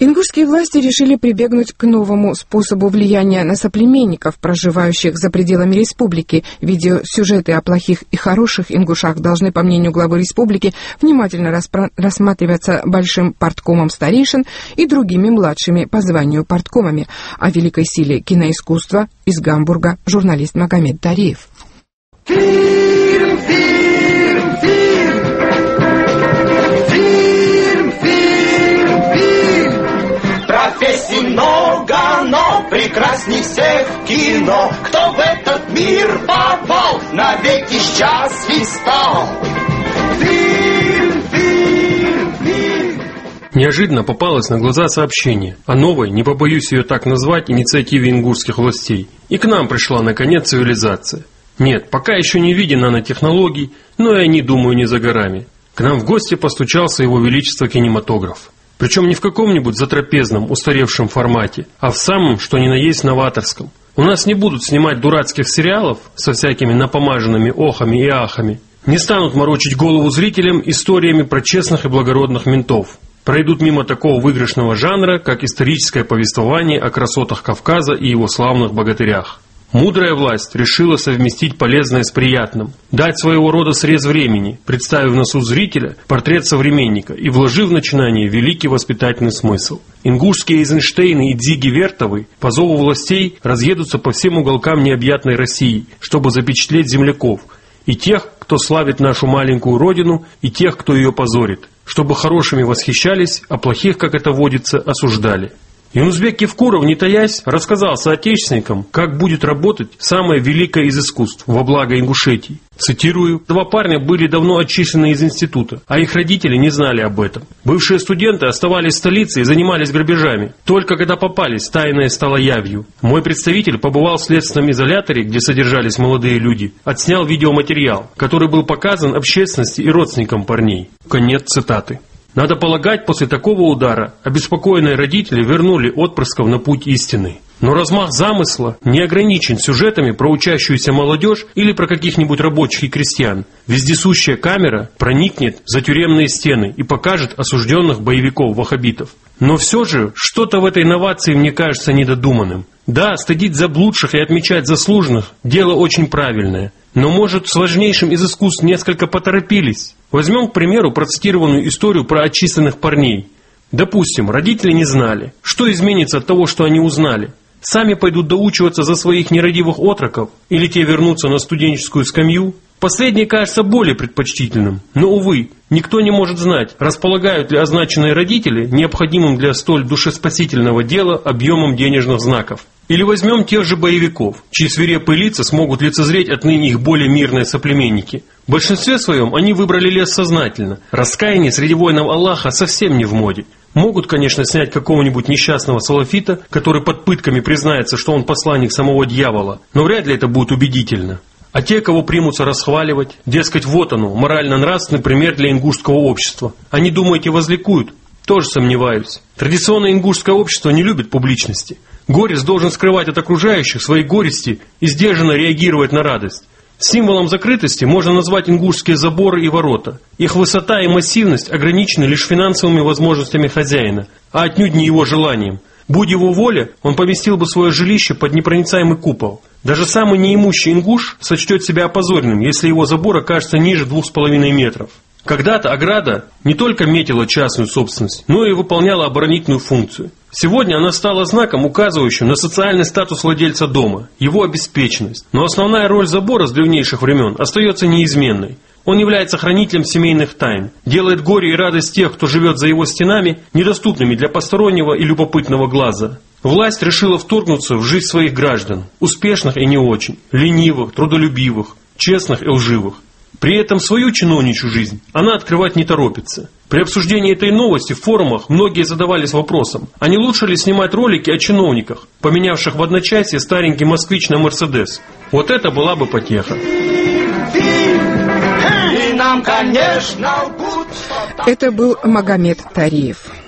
Ингушские власти решили прибегнуть к новому способу влияния на соплеменников, проживающих за пределами республики. Видеосюжеты о плохих и хороших ингушах должны, по мнению главы республики, внимательно рассматриваться большим парткомом старейшин и другими младшими по званию парткомами. О великой силе киноискусства из Гамбурга журналист Магомед Тариев. Профессий много, но прекрасней всех кино. Кто в этот мир попал, навеки счастлив стал. Неожиданно попалось на глаза сообщение о новой, не побоюсь ее так назвать, инициативе ингушских властей. И к нам пришла, наконец, цивилизация. Нет, пока еще не виден нанотехнологий, но и они, думаю, не за горами. К нам в гости постучался его величество кинематограф. Причем не в каком-нибудь затрапезном, устаревшем формате, а в самом, что ни на есть, новаторском. У нас не будут снимать дурацких сериалов со всякими напомаженными охами и ахами. Не станут морочить голову зрителям историями про честных и благородных ментов. Пройдут мимо такого выигрышного жанра, как историческое повествование о красотах Кавказа и его славных богатырях. Мудрая власть решила совместить полезное с приятным, дать своего рода срез времени, представив на суд зрителя портрет современника и вложив в начинание великий воспитательный смысл. Ингушские Эйзенштейны и Дзиги Вертовы по зову властей разъедутся по всем уголкам необъятной России, чтобы запечатлеть земляков, и тех, кто славит нашу маленькую родину, и тех, кто ее позорит, чтобы хорошими восхищались, а плохих, как это водится, осуждали. Юнузбек Евкуров, не таясь, рассказал соотечественникам, как будет работать самое великое из искусств во благо Ингушетии. Цитирую: «Два парня были давно отчислены из института, а их родители не знали об этом. Бывшие студенты оставались в столице и занимались грабежами. Только когда попались, тайное стало явью. Мой представитель побывал в следственном изоляторе, где содержались молодые люди, отснял видеоматериал, который был показан общественности и родственникам парней». Конец цитаты. Надо полагать, после такого удара обеспокоенные родители вернули отпрысков на путь истины. Но размах замысла не ограничен сюжетами про учащуюся молодежь или про каких-нибудь рабочих и крестьян. Вездесущая камера проникнет за тюремные стены и покажет осужденных боевиков-ваххабитов. Но все же что-то в этой инновации мне кажется недодуманным. Да, стыдить заблудших и отмечать заслуженных – дело очень правильное. Но, может, с важнейшим из искусств несколько поторопились? Возьмем, к примеру, процитированную историю про отчисленных парней. Допустим, родители не знали. Что изменится от того, что они узнали? Сами пойдут доучиваться за своих нерадивых отроков? Или те вернутся на студенческую скамью? Последнее кажется более предпочтительным. Но, увы, никто не может знать, располагают ли означенные родители необходимым для столь душеспасительного дела объемом денежных знаков. Или возьмем тех же боевиков, чьи свирепые лица смогут лицезреть отныне их более мирные соплеменники. В большинстве своем они выбрали лес сознательно. Раскаяние среди воинов Аллаха совсем не в моде. Могут, конечно, снять какого-нибудь несчастного салафита, который под пытками признается, что он посланник самого дьявола, но вряд ли это будет убедительно. А те, кого примутся расхваливать, дескать, вот оно, морально-нравственный пример для ингушского общества, они, думаете, возликуют? Тоже сомневаюсь. Традиционное ингушское общество не любит публичности. Горец должен скрывать от окружающих свои горести и сдержанно реагировать на радость. Символом закрытости можно назвать ингушские заборы и ворота. Их высота и массивность ограничены лишь финансовыми возможностями хозяина, а отнюдь не его желанием. Будь его воля, он поместил бы свое жилище под непроницаемый купол. Даже самый неимущий ингуш сочтет себя опозоренным, если его забор окажется ниже 2,5 метров. Когда-то ограда не только метила частную собственность, но и выполняла оборонительную функцию. Сегодня она стала знаком, указывающим на социальный статус владельца дома, его обеспеченность. Но основная роль забора с древнейших времен остается неизменной. Он является хранителем семейных тайн, делает горе и радость тех, кто живет за его стенами, недоступными для постороннего и любопытного глаза. Власть решила вторгнуться в жизнь своих граждан, успешных и не очень, ленивых, трудолюбивых, честных и лживых. При этом свою чиновничью жизнь она открывать не торопится. При обсуждении этой новости в форумах многие задавались вопросом, а не лучше ли снимать ролики о чиновниках, поменявших в одночасье старенький москвич на Мерседес. Вот это была бы потеха. Это был Магомед Тариев.